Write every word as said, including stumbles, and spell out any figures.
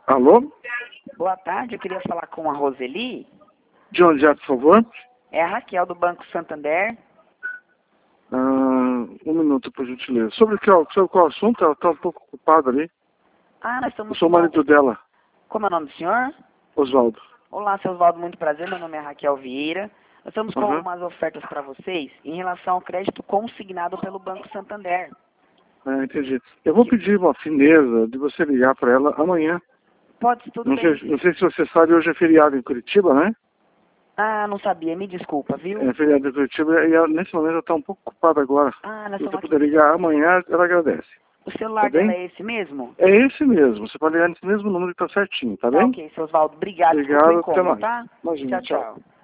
Alô? Boa tarde, eu queria falar com a Roseli. De onde é, por favor? É a Raquel do Banco Santander. Ah, um minuto, por gentileza. Sobre, que, sobre qual assunto? Ela está um pouco ocupada ali. Ah, nós Eu estamos sou o com uma... marido dela, Como é o nome do senhor? Oswaldo. Olá, seu Oswaldo, muito prazer. Meu nome é Raquel Vieira. Nós estamos com Uhum. algumas ofertas para vocês em relação ao crédito consignado pelo Banco Santander. Ah, entendi. Eu vou pedir uma fineza de você ligar para ela amanhã. Pode, tudo Não bem. sei, não sei se você sabe, hoje é feriado em Curitiba, né? Ah, não sabia, me desculpa, viu? É feriado em Curitiba e ela, nesse momento ela está um pouco ocupada agora. Ah, nós Se você estamos puder aqui. ligar amanhã, ela agradece. O Tá celular dela bem? é esse mesmo? É esse mesmo. Você pode ligar nesse mesmo número que está certinho, tá Tá bem? ok, seu Oswaldo. Obrigado, desculpa o Obrigado, até incômodo, mais. tá? Imagina, Tchau, tchau. tchau.